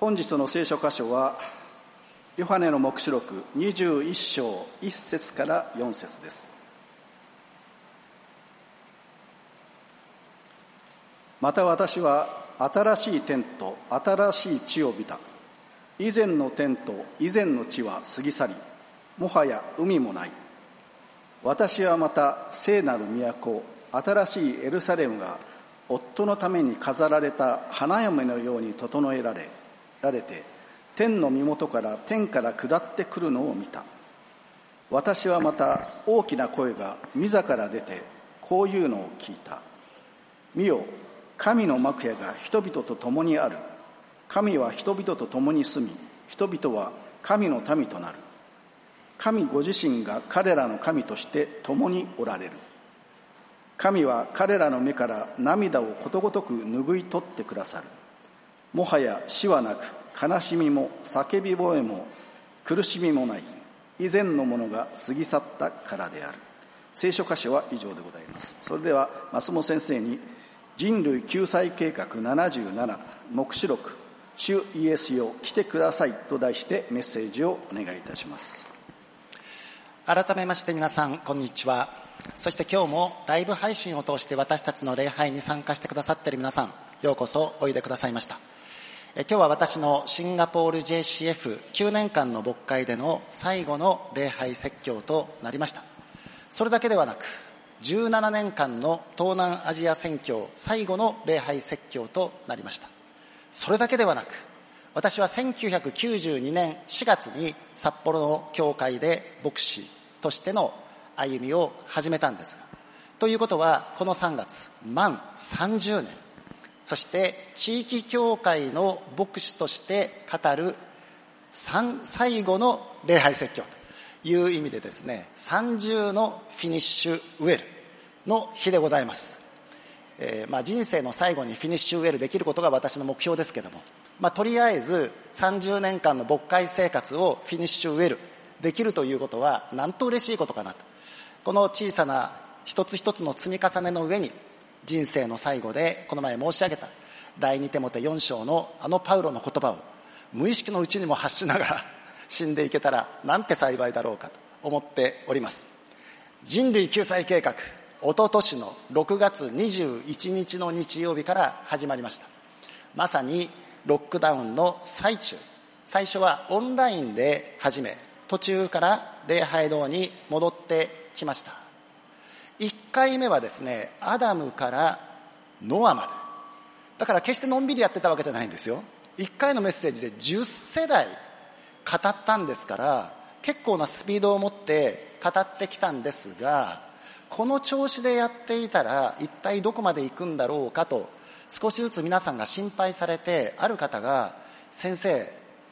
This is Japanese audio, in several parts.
本日の聖書箇所はヨハネの黙示録21章1節から4節です。また私は新しい天と新しい地を見た。以前の天と以前の地は過ぎ去り、もはや海もない。私はまた聖なる都、新しいエルサレムが夫のために飾られた花嫁のように整えられて、天の身元から天から下ってくるのを見た。私はまた大きな声が御座から出てこういうのを聞いた。見よ、神の幕屋が人々と共にある。神は人々と共に住み、人々は神の民となる。神ご自身が彼らの神として共におられる。神は彼らの目から涙をことごとく拭い取ってくださる。もはや死はなく、悲しみも叫び声も苦しみもない。以前のものが過ぎ去ったからである。聖書箇所は以上でございます。それでは松本先生に人類救済計画77黙示録主イエスよ来てくださいと題してメッセージをお願いいたします。 改めまして皆さんこんにちは。そして今日もライブ配信を通して私たちの礼拝に参加してくださっている皆さん、ようこそおいでくださいました。今日は私のシンガポール JCF9 年間の牧会での最後の礼拝説教となりました。それだけではなく17年間の東南アジア宣教最後の礼拝説教となりました。それだけではなく私は1992年4月に札幌の教会で牧師としての歩みを始めたんですが、ということはこの3月満30年、そして地域教会の牧師として語る最後の礼拝説教という意味でですね、30のフィニッシュウェルの日でございます。人生の最後にフィニッシュウェルできることが私の目標ですけども、とりあえず30年間の牧会生活をフィニッシュウェルできるということはなんと嬉しいことかなと。この小さな一つ一つの積み重ねの上に人生の最後でこの前申し上げた第2テモテ4章のパウロの言葉を無意識のうちにも発しながら死んでいけたらなんて幸いだろうかと思っております。人類救済計画、一昨年の6月21日の日曜日から始まりました。まさにロックダウンの最中、最初はオンラインで始め、途中から礼拝堂に戻ってきました。1回目はですね、アダムからノアまで、だから決してのんびりやってたわけじゃないんですよ。1回のメッセージで10世代語ったんですから、結構なスピードを持って語ってきたんですが、この調子でやっていたら一体どこまで行くんだろうかと少しずつ皆さんが心配されて、ある方が先生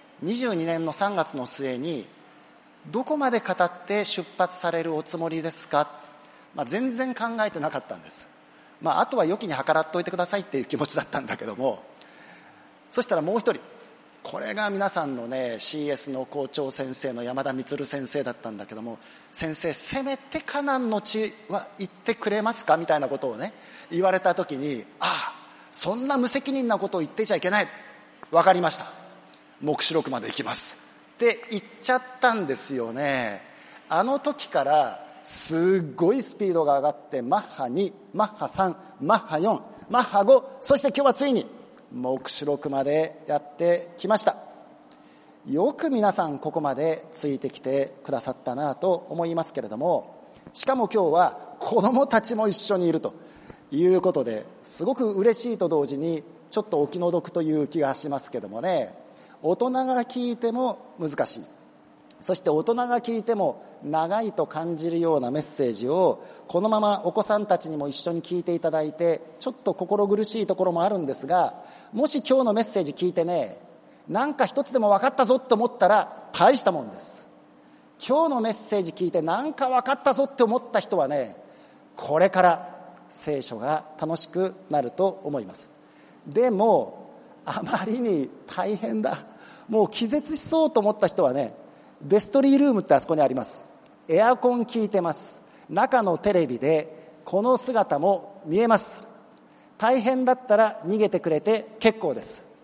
22年の3月の末にどこまで語って出発されるおつもりですか。全然考えてなかったんです。あとは良きに計らっておいてくださいっていう気持ちだったんだけども、そしたらもう一人、これが皆さんのね CS の校長先生の山田充先生だったんだけども、先生せめてカナンの地は言ってくれますかみたいなことをね言われた時に、そんな無責任なことを言ってちゃいけない、わかりました、黙示録まで行きますって言っちゃったんですよね。あの時からすっごいスピードが上がって、マッハ2、マッハ3、マッハ4、マッハ5、そして今日はついに黙示録までやってきました。よく皆さんここまでついてきてくださったなと思いますけれども、しかも今日は子供たちも一緒にいるということで、すごく嬉しいと同時にちょっとお気の毒という気がしますけどもね、大人が聞いても難しい、そして大人が聞いても長いと感じるようなメッセージをこのままお子さんたちにも一緒に聞いていただいて、ちょっと心苦しいところもあるんですが、もし今日のメッセージ聞いてね、なんか一つでも分かったぞと思ったら大したもんです。今日のメッセージ聞いてなんか分かったぞって思った人はね、これから聖書が楽しくなると思います。でもあまりに大変だ、もう気絶しそうと思った人はね、ベストリールームってあそこにあります。エアコン効いてます。中のテレビでこの姿も見えます。大変だったら逃げてくれて結構です。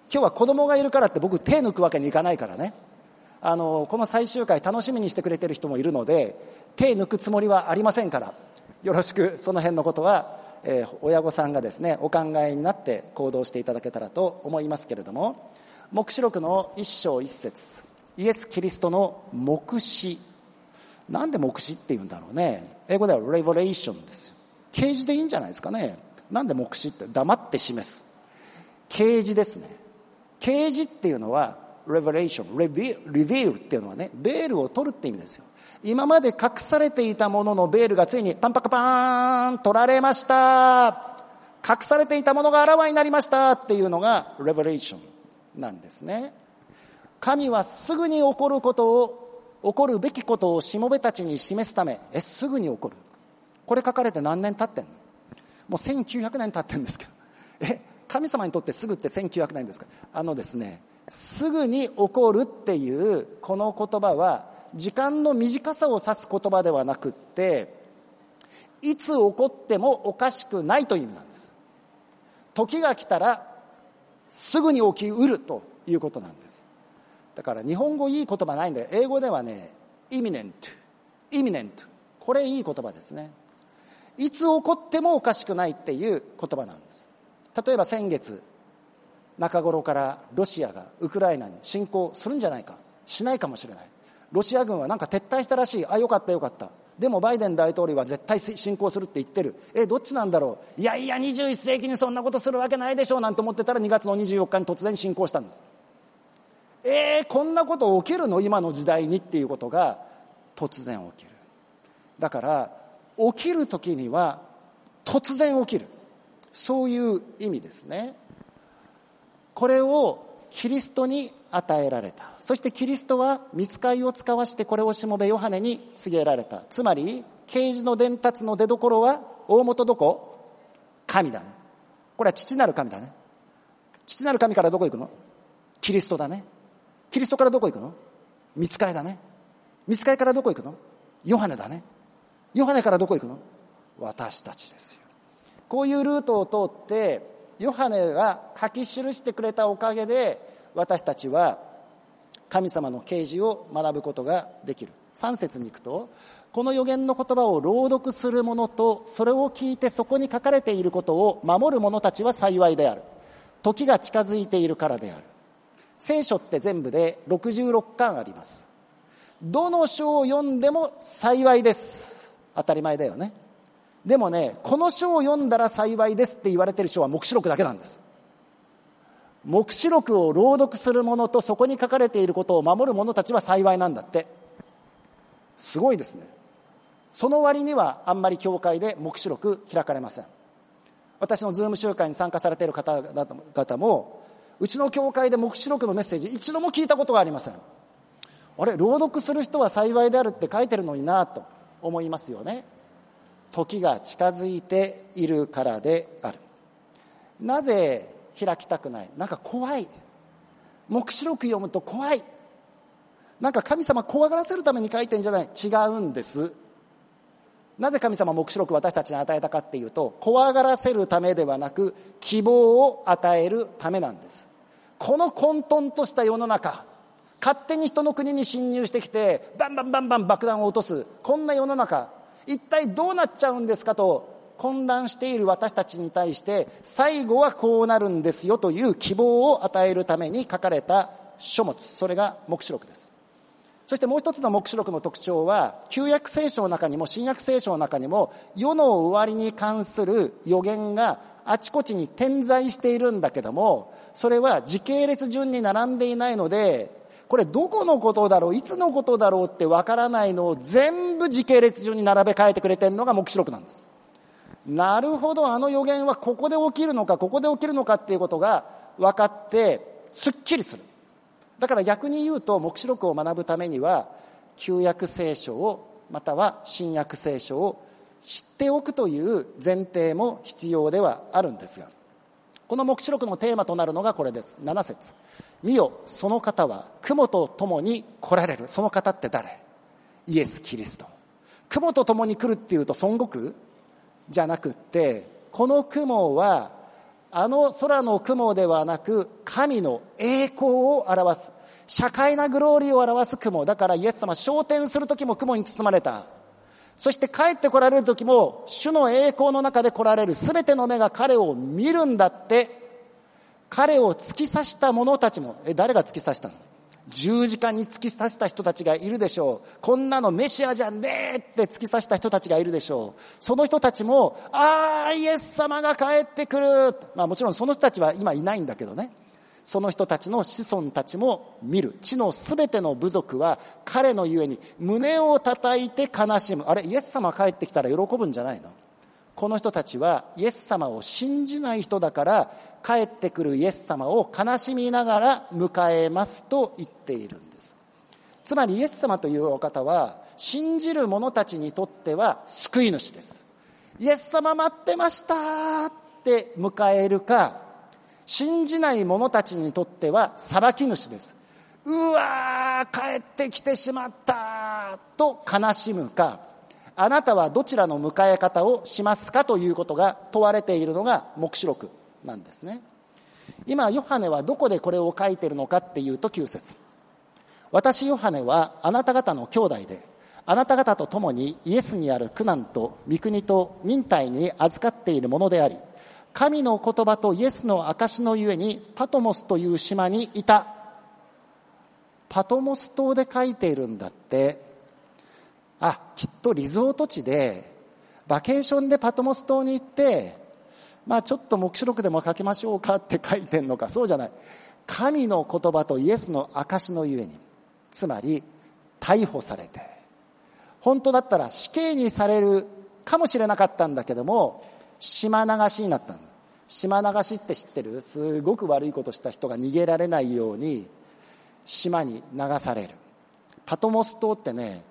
今日は子供がいるからって僕手抜くわけにいかないからね。この最終回楽しみにしてくれてる人もいるので、手抜くつもりはありませんから、よろしくその辺のことは、親御さんがですね、お考えになって行動していただけたらと思いますけれども、黙示録の一章一節、イエス・キリストの黙示。なんで黙示って言うんだろうね。英語ではレボレーションですよ。啓示でいいんじゃないですかね。なんで黙示って、黙って示す。啓示ですね。啓示っていうのはレベレーション、リビールっていうのはね、ベールを取るって意味ですよ。今まで隠されていたもののベールがついにパンパカパーン取られました。隠されていたものがあらわになりましたっていうのがレベレーションなんですね。神はすぐに起こるべきことをしもべたちに示すため、すぐに起こる。これ書かれて何年経ってんの？もう1900年経ってんですけど。神様にとってすぐって1900年ですか？ですね、すぐに起こるっていうこの言葉は時間の短さを指す言葉ではなくって、いつ起こってもおかしくないという意味なんです。時が来たらすぐに起きうるということなんです。だから日本語いい言葉ないんで、英語ではね、imminent、これいい言葉ですね。いつ起こってもおかしくないっていう言葉なんです。例えば先月中頃からロシアがウクライナに侵攻するんじゃないか、しないかもしれない。ロシア軍はなんか撤退したらしい。よかったよかった。でもバイデン大統領は絶対侵攻するって言ってる。どっちなんだろう。いや21世紀にそんなことするわけないでしょうなんて思ってたら、2月の24日に突然侵攻したんです。こんなこと起きるの今の時代にっていうことが突然起きる。だから起きる時には突然起きる、そういう意味ですね。これをキリストに与えられた。そしてキリストは御使いを使わしてこれをしもべヨハネに告げられた。つまり啓示の伝達の出どころは大元どこ？神だね。これは父なる神だね。父なる神からどこ行くの？キリストだね。キリストからどこ行くの？御使いだね。御使いからどこ行くの？ヨハネだね。ヨハネからどこ行くの？私たちですよ。こういうルートを通ってヨハネが書き記してくれたおかげで、私たちは神様の啓示を学ぶことができる。3節に行くと、この預言の言葉を朗読する者と、それを聞いてそこに書かれていることを守る者たちは幸いである。時が近づいているからである。聖書って全部で66巻あります。どの書を読んでも幸いです。当たり前だよね。でもね、この書を読んだら幸いですって言われている書は黙示録だけなんです。黙示録を朗読する者とそこに書かれていることを守る者たちは幸いなんだって。すごいですね。その割にはあんまり教会で黙示録開かれません。私のズーム集会に参加されている方々も、うちの教会で黙示録のメッセージ一度も聞いたことがありません。朗読する人は幸いであるって書いてるのになと思いますよね。時が近づいているからである。なぜ開きたくない？なんか怖い。黙示録読むと怖い。なんか神様怖がらせるために書いてんじゃない？違うんです。なぜ神様黙示録を私たちに与えたかっていうと、怖がらせるためではなく希望を与えるためなんです。この混沌とした世の中、勝手に人の国に侵入してきてバンバン爆弾を落とす、こんな世の中、一体どうなっちゃうんですかと混乱している私たちに対して、最後はこうなるんですよという希望を与えるために書かれた書物、それが黙示録です。そしてもう一つの黙示録の特徴は、旧約聖書の中にも新約聖書の中にも世の終わりに関する予言があちこちに点在しているんだけども、それは時系列順に並んでいないので、これどこのことだろう、いつのことだろうってわからないのを全部時系列順に並べ替えてくれてるのが黙示録なんです。なるほど、あの予言はここで起きるのかっていうことが分かってすっきりする。だから逆に言うと、黙示録を学ぶためには旧約聖書をまたは新約聖書を知っておくという前提も必要ではあるんですが、この黙示録のテーマとなるのがこれです。7節、見よ、その方は雲と共に来られる。その方って誰？イエス・キリスト。雲と共に来るっていうと孫悟空じゃなくって、この雲はあの空の雲ではなく神の栄光を表す、社会なグローリーを表す雲だから、イエス様昇天する時も雲に包まれた。そして帰って来られる時も主の栄光の中で来られる。すべての目が彼を見るんだって。彼を突き刺した者たちも、誰が突き刺したの？十字架に突き刺した人たちがいるでしょう。こんなのメシアじゃねえって突き刺した人たちがいるでしょう。その人たちも、イエス様が帰ってくる。もちろんその人たちは今いないんだけどね。その人たちの子孫たちも見る。地のすべての部族は彼のゆえに胸を叩いて悲しむ。あれ、イエス様帰ってきたら喜ぶんじゃないの？この人たちはイエス様を信じない人だから、帰ってくるイエス様を悲しみながら迎えますと言っているんです。つまりイエス様というお方は信じる者たちにとっては救い主です。イエス様待ってましたって迎えるか、信じない者たちにとっては裁き主です。うわー、帰ってきてしまったと悲しむか、あなたはどちらの迎え方をしますかということが問われているのが黙示録なんですね。今ヨハネはどこでこれを書いているのかっていうと、9節。私ヨハネはあなた方の兄弟で、あなた方と共にイエスにある苦難と御国と忍耐に預かっているものであり、神の言葉とイエスの証のゆえにパトモスという島にいた。パトモス島で書いているんだって。きっとリゾート地でバケーションでパトモス島に行って、ちょっと黙示録でも書きましょうかって書いてんのか。そうじゃない。神の言葉とイエスの証のゆえに、つまり逮捕されて、本当だったら死刑にされるかもしれなかったんだけども、島流しになったの。島流しって知ってる？すごく悪いことした人が逃げられないように島に流される。パトモス島ってね、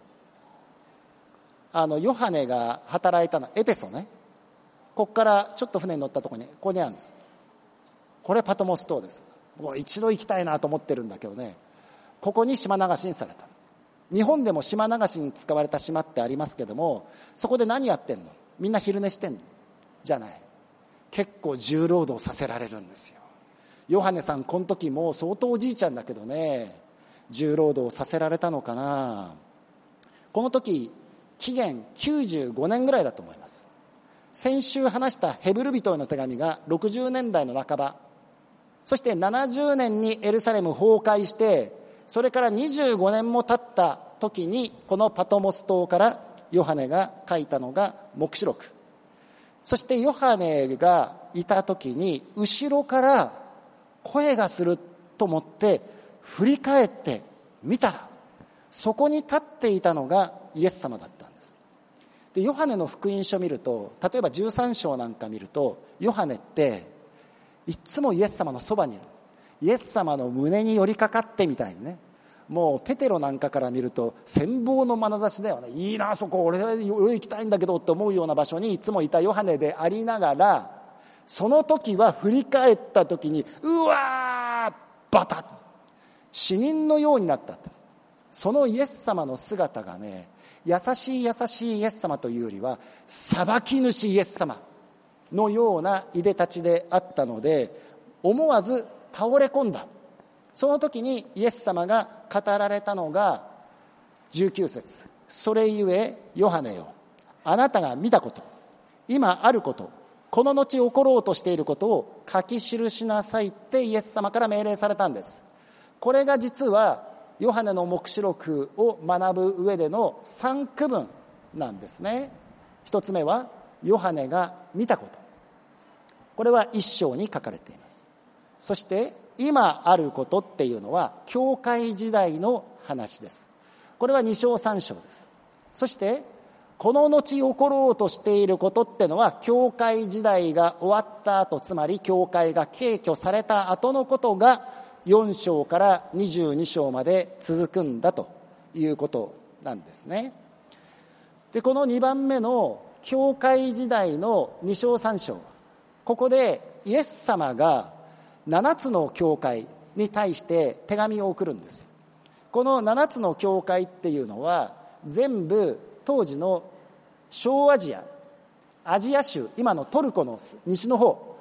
ヨハネが働いたのエペソね。ここからちょっと船に乗ったところにここにあるんです。これパトモス島です。もう一度行きたいなと思ってるんだけどね、ここに島流しにされた。日本でも島流しに使われた島ってありますけども、そこで何やってんの？みんな昼寝してんの？じゃない。結構重労働させられるんですよ。ヨハネさんこの時もう相当おじいちゃんだけどね、重労働させられたのかな。この時紀元95年ぐらいだと思います。先週話したヘブル人への手紙が60年代の半ば、そして70年にエルサレム崩壊して、それから25年も経った時にこのパトモス島からヨハネが書いたのが黙示録。そしてヨハネがいた時に後ろから声がすると思って振り返って見たら、そこに立っていたのがイエス様だったんです。で、ヨハネの福音書を見ると、例えば13章なんか見ると、ヨハネっていつもイエス様のそばにいる。イエス様の胸に寄りかかってみたいにね。もうペテロなんかから見ると羨望の眼差しだよね。いいな、そこ俺行きたいんだけどって思うような場所にいつもいたヨハネでありながら、その時は振り返った時にうわーバタッ、死人のようになった。そのイエス様の姿がね、優しい優しいイエス様というよりは裁き主イエス様のようないでたちであったので、思わず倒れ込んだ。その時にイエス様が語られたのが19節。それゆえヨハネよ、あなたが見たこと、今あること、この後起ころうとしていることを書き記しなさいってイエス様から命令されたんです。これが実はヨハネの黙示録を学ぶ上での3区分なんですね。一つ目はヨハネが見たこと、これは1章に書かれています。そして今あることっていうのは教会時代の話です。これは2章3章です。そしてこの後起ころうとしていることってのは教会時代が終わった後、つまり教会が軽挙された後のことが4章から22章まで続くんだということなんですね。で、この2番目の教会時代の2章3章、ここでイエス様が7つの教会に対して手紙を送るんです。この7つの教会っていうのは全部当時の小アジア、アジア州、今のトルコの西の方、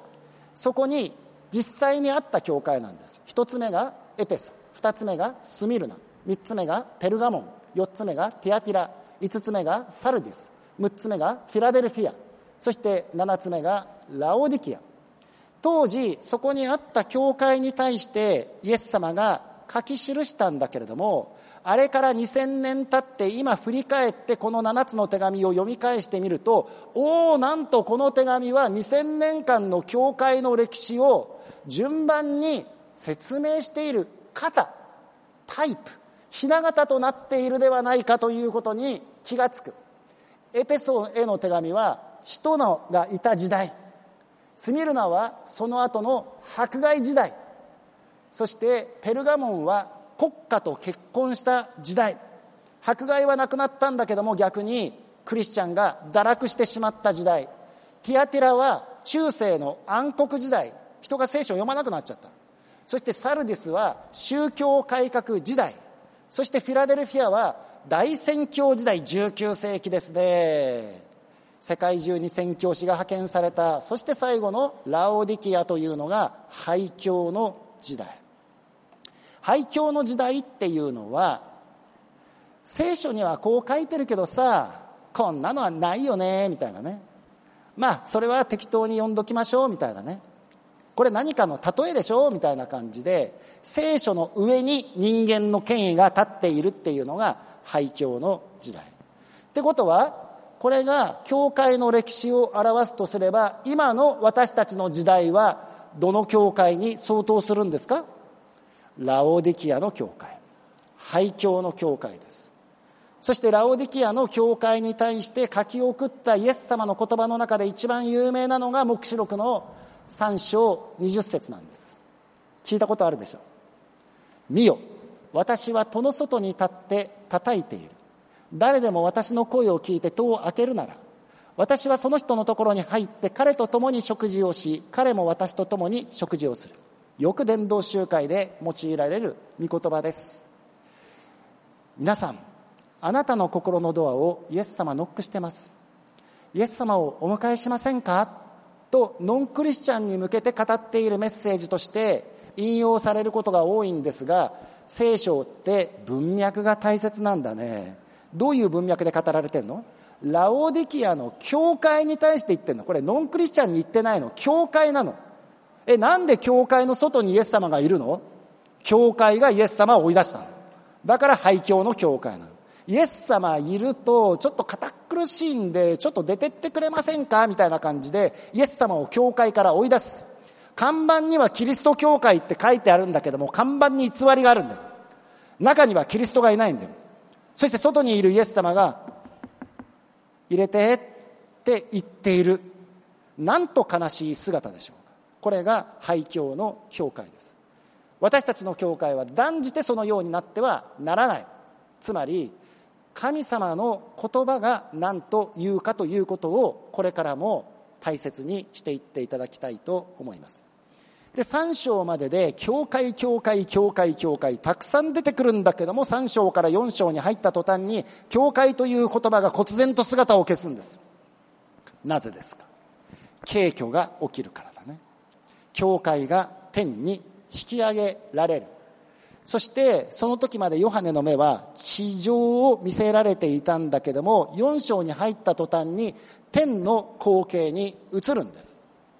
そこに実際にあった教会なんです。一つ目がエペソ、二つ目がスミルナ、三つ目がペルガモン、四つ目がティアティラ、五つ目がサルディス、六つ目がフィラデルフィア、そして七つ目がラオディキア。当時そこにあった教会に対してイエス様が書き記したんだけれども、あれから2000年経って今振り返ってこの7つの手紙を読み返してみると、なんとこの手紙は2000年間の教会の歴史を順番に説明している型、タイプ、ひな形となっているではないかということに気がつく。エペソへの手紙は使徒がいた時代、スミルナはその後の迫害時代、そしてペルガモンは国家と結婚した時代、迫害はなくなったんだけども逆にクリスチャンが堕落してしまった時代、ティアティラは中世の暗黒時代、人が聖書を読まなくなっちゃった。そしてサルディスは宗教改革時代、そしてフィラデルフィアは大宣教時代、19世紀ですね。世界中に宣教師が派遣された。そして最後のラオディキアというのが廃教の時代。廃教の時代っていうのは、聖書にはこう書いてるけどさ、こんなのはないよねみたいなね、それは適当に読んどきましょうみたいなね、これ何かの例えでしょみたいな感じで、聖書の上に人間の権威が立っているっていうのが廃教の時代ってことは、これが教会の歴史を表すとすれば、今の私たちの時代はどの教会に相当するんですか？ラオディキアの教会、廃教の教会です。そしてラオディキアの教会に対して書き送ったイエス様の言葉の中で一番有名なのが黙示録の3章20節なんです。聞いたことあるでしょう。見よ、私は戸の外に立って叩いている。誰でも私の声を聞いて戸を開けるなら、私はその人のところに入って彼と共に食事をし、彼も私と共に食事をする。よく伝道集会で用いられる御言葉です。皆さん、あなたの心のドアをイエス様ノックしてます。イエス様をお迎えしませんかとノンクリスチャンに向けて語っているメッセージとして引用されることが多いんですが、聖書って文脈が大切なんだね。どういう文脈で語られてんの？ラオディキアの教会に対して言ってんの。これノンクリスチャンに言ってないの。教会なの。なんで教会の外にイエス様がいるの？教会がイエス様を追い出したの。だから廃教の教会なの。イエス様いるとちょっと堅苦しいんで、ちょっと出てってくれませんかみたいな感じでイエス様を教会から追い出す。看板にはキリスト教会って書いてあるんだけども、看板に偽りがあるんだよ。中にはキリストがいないんだよ。そして外にいるイエス様が入れてって言っている。なんと悲しい姿でしょうか。これが廃教の教会です。私たちの教会は断じてそのようになってはならない。つまり神様の言葉が何と言うかということをこれからも大切にしていっていただきたいと思います。で、3章までで教会たくさん出てくるんだけども、3章から4章に入った途端に教会という言葉が忽然と姿を消すんです。なぜですか？景挙が起きるからだね。教会が天に引き上げられる。そしてその時までヨハネの目は地上を見せられていたんだけども、4章に入った途端に天の光景に移るんです。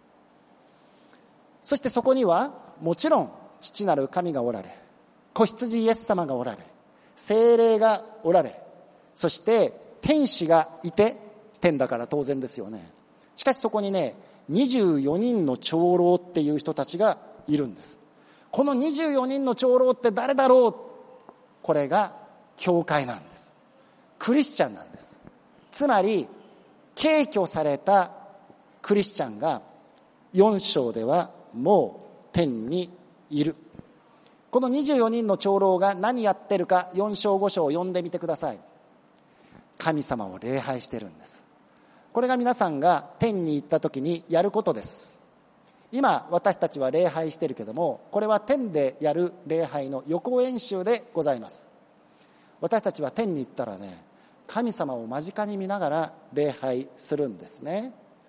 そしてそこにはもちろん父なる神がおられ、子羊イエス様がおられ、聖霊がおられ、そして天使がいて、天だから当然ですよね。しかしそこにね、24人の長老っていう人たちがいるんです。この24人の長老って誰だろう？これが教会なんです。クリスチャンなんです。つまり敬挙されたクリスチャンが4章ではもう天にいる。この24人の長老が何やってるか、4章5章を読んでみてください。神様を礼拝してるんです。これが皆さんが天に行った時にやることです。今私たちは礼拝してるけども、これは天でやる礼拝の予行演習でございます。私たちは天に行ったらね、神様を間近に見ながら礼拝するんですね。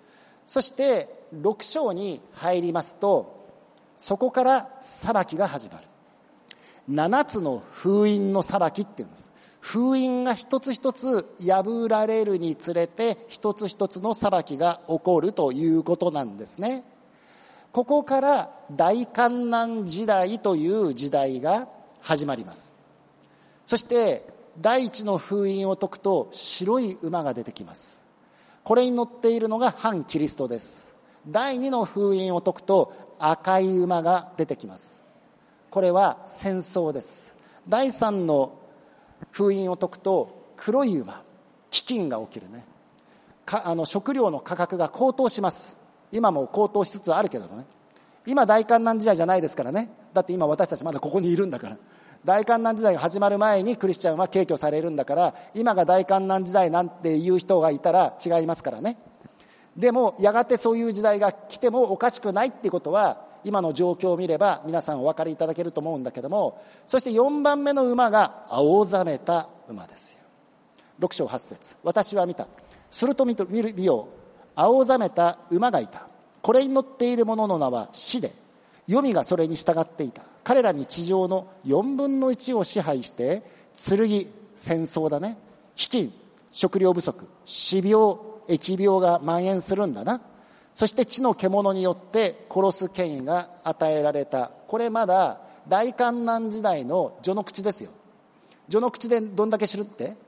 そして6章に入りますと、そこから裁きが始まる。7つの封印の裁きっていうんです。封印が一つ一つ破られるにつれて、一つ一つの裁きが起こるということなんですね。ここから大観難時代という時代が始まります。そして第一の封印を解くと白い馬が出てきます。これに乗っているのが反キリストです。第二の封印を解くと赤い馬が出てきます。これは戦争です。第三の封印を解くと黒い馬、飢饉が起きるね。食料の価格が高騰します。今も高騰しつつあるけどね。今大観難時代じゃないですからね。だって今私たちまだここにいるんだから。大観難時代が始まる前にクリスチャンは敬虚されるんだから、今が大観難時代なんていう人がいたら違いますからね。でもやがてそういう時代が来てもおかしくないっていうことは、今の状況を見れば皆さんお分かりいただけると思うんだけども、そして4番目の馬が青ざめた馬ですよ。6章8節、私は見た。すると見よう、青ざめた馬がいた。これに乗っている者の名は死で、黄泉がそれに従っていた。彼らに地上の4分の1を支配して、剣、戦争だね、飢饉、食料不足、死病、疫病が蔓延するんだな。そして地の獣によって殺す権威が与えられた。これまだ大観難時代の序の口ですよ。序の口でどんだけ死ぬって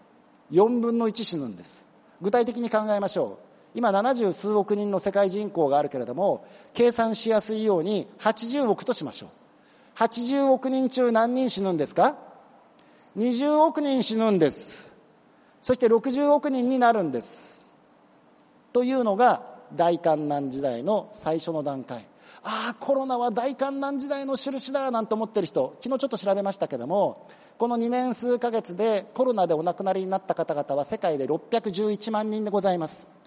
?4 分の1死ぬんです。具体的に考えましょう。今70数億人の世界人口があるけれども、計算しやすいように80億としましょう。80億人中何人死ぬんですか？ 20 億人死ぬんです。そして60億人になるんです。というのが大観難時代の最初の段階。コロナは大観難時代の印だなんて思ってる人、昨日ちょっと調べましたけども、この2年数ヶ月でコロナでお亡くなりになった方々は世界で611万人でございます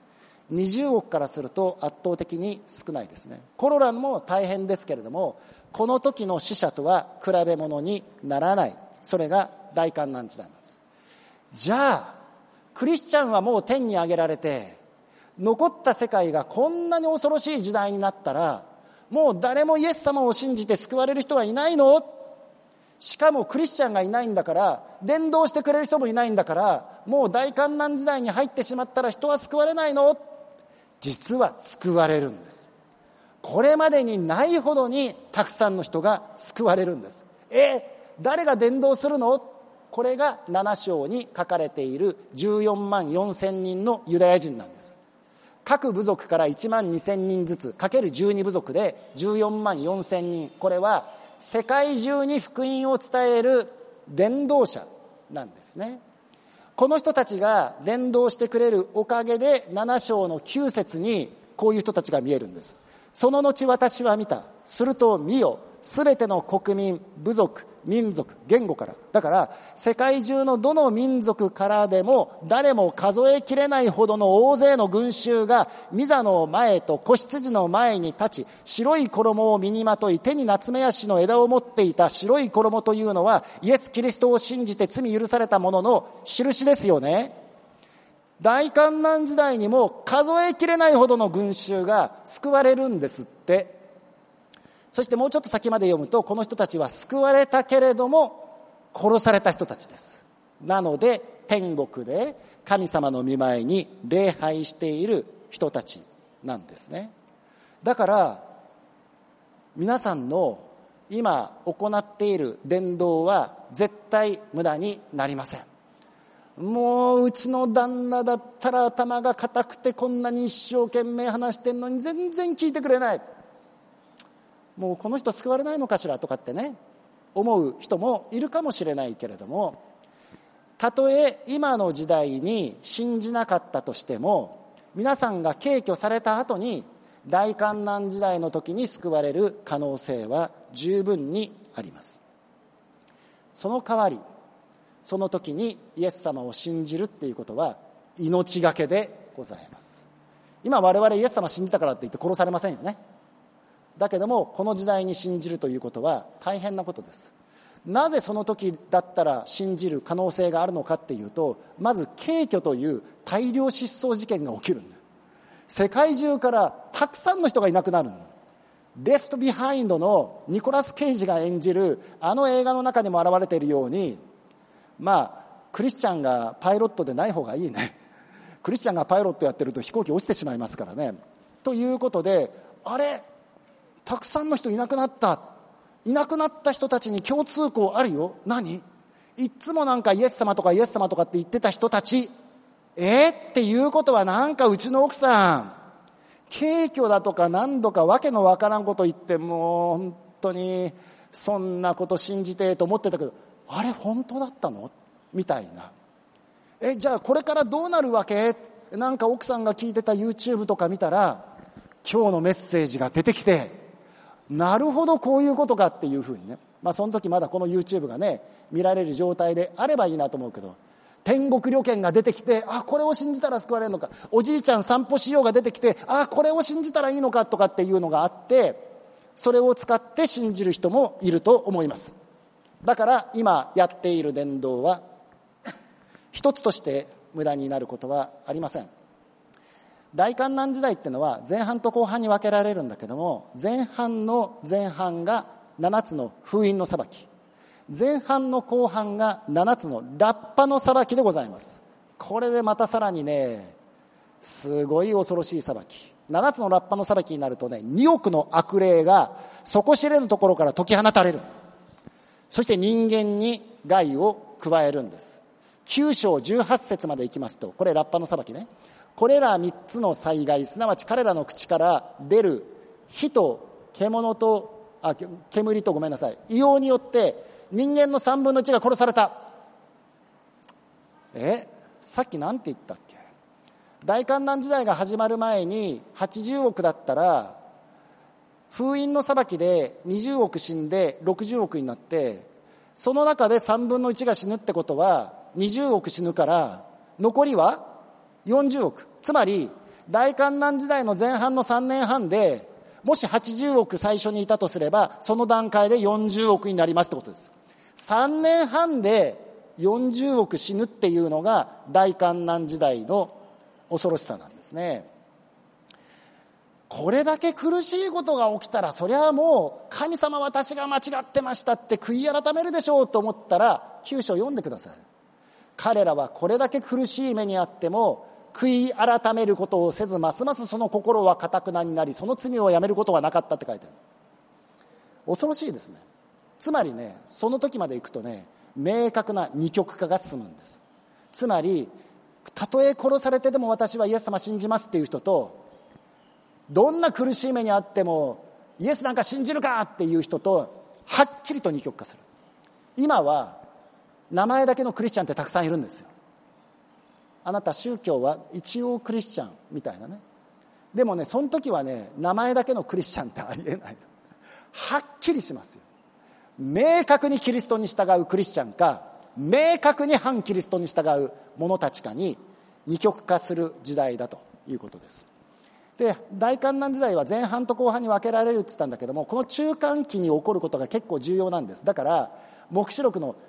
。20億からすると圧倒的に少ないですね。コロナも大変ですけれども、この時の死者とは比べ物にならない。それが大観難時代なんです。じゃあクリスチャンはもう天に上げられて、残った世界がこんなに恐ろしい時代になったら、もう誰もイエス様を信じて救われる人はいないの？しかもクリスチャンがいないんだから、伝道してくれる人もいないんだから、もう大観難時代に入ってしまったら人は救われないの？実は救われるんです。これまでにないほどにたくさんの人が救われるんです。誰が伝道するの？これが7章に書かれている14万4千人のユダヤ人なんです。各部族から1万2千人ずつかける12部族で14万4千人。これは世界中に福音を伝える伝道者なんですね。この人たちが伝道してくれるおかげで7章の9節にこういう人たちが見えるんです。その後私は見た。すると見よ、すべての国民、部族、民族、言語から。だから世界中のどの民族からでも誰も数えきれないほどの大勢の群衆が御座の前と子羊の前に立ち、白い衣を身にまとい、手にナツメヤシの枝を持っていた。白い衣というのはイエス・キリストを信じて罪許された者の印ですよね。大観難時代にも数えきれないほどの群衆が救われるんですって。そしてもうちょっと先まで読むと、この人たちは救われたけれども殺された人たちです。なので天国で神様の御前に礼拝している人たちなんですね。だから皆さんの今行っている伝道は絶対無駄になりません。もううちの旦那だったら頭が固くてこんなに一生懸命話してんのに全然聞いてくれない、もうこの人救われないのかしらとかってね思う人もいるかもしれないけれども、たとえ今の時代に信じなかったとしても、皆さんが敬虚された後に大観難時代の時に救われる可能性は十分にあります。その代わりその時にイエス様を信じるっていうことは命がけでございます。今我々イエス様信じたからって言って殺されませんよね。だけどもこの時代に信じるということは大変なことです。なぜその時だったら信じる可能性があるのかっていうと、まず敬虚という大量失踪事件が起きるんだ。 世界中からたくさんの人がいなくなるの。レフトビハインドのニコラス・ケイジが演じるあの映画の中にも現れているように、クリスチャンがパイロットでない方がいいね。クリスチャンがパイロットやってると飛行機落ちてしまいますからね。ということで、あれ、たくさんの人いなくなった。いなくなった人たちに共通項あるよ。何？いつもなんかイエス様とかイエス様とかって言ってた人たち。っていうことはなんかうちの奥さん、軽挙だとか何度かわけのわからんこと言って、もう本当にそんなこと信じてと思ってたけど、あれ本当だったの？みたいな。じゃあこれからどうなるわけ？なんか奥さんが聞いてた YouTube とか見たら、今日のメッセージが出てきて、なるほどこういうことかっていうふうにね。その時まだこの YouTube がね、見られる状態であればいいなと思うけど、天国旅券が出てきて、これを信じたら救われるのか、おじいちゃん散歩しようが出てきて、これを信じたらいいのかとかっていうのがあって、それを使って信じる人もいると思います。だから今やっている伝道は一つとして無駄になることはありません。大観難時代っていうのは前半と後半に分けられるんだけども、前半の前半が7つの封印の裁き、前半の後半が7つのラッパの裁きでございます。これでまたさらにね、すごい恐ろしい裁き。7つのラッパの裁きになるとね、2億の悪霊が底知れぬところから解き放たれる。そして人間に害を加えるんです。9章18節までいきますと、これラッパの裁きね。これら3つの災害、すなわち彼らの口から出る火と煙と異様によって人間の3分の1が殺された。さっきなんて言ったっけ？大観難時代が始まる前に80億だったら、封印の裁きで20億死んで60億になって、その中で3分の1が死ぬってことは20億死ぬから、残りは40億。つまり大観難時代の前半の3年半で、もし80億最初にいたとすれば、その段階で40億になりますってことです。3年半で40億死ぬっていうのが大観難時代の恐ろしさなんですね。これだけ苦しいことが起きたら、そりゃもう神様私が間違ってましたって悔い改めるでしょうと思ったら、9章読んでください。彼らはこれだけ苦しい目にあっても悔い改めることをせず、ますますその心は堅くなになり、その罪をやめることはなかったって書いてある。恐ろしいですね。つまりね、その時まで行くとね、明確な二極化が進むんです。つまり、たとえ殺されてでも私はイエス様信じますっていう人と、どんな苦しい目にあってもイエスなんか信じるかっていう人と、はっきりと二極化する。今は名前だけのクリスチャンってたくさんいるんですよ。あなた宗教は一応クリスチャンみたいなね。でもね、その時はね、名前だけのクリスチャンってありえない。はっきりしますよ。明確にキリストに従うクリスチャンか、明確に反キリストに従う者たちかに二極化する時代だということです。で、大観難時代は前半と後半に分けられるって言ったんだけども、この中間期に起こることが結構重要なんです。だから黙示録の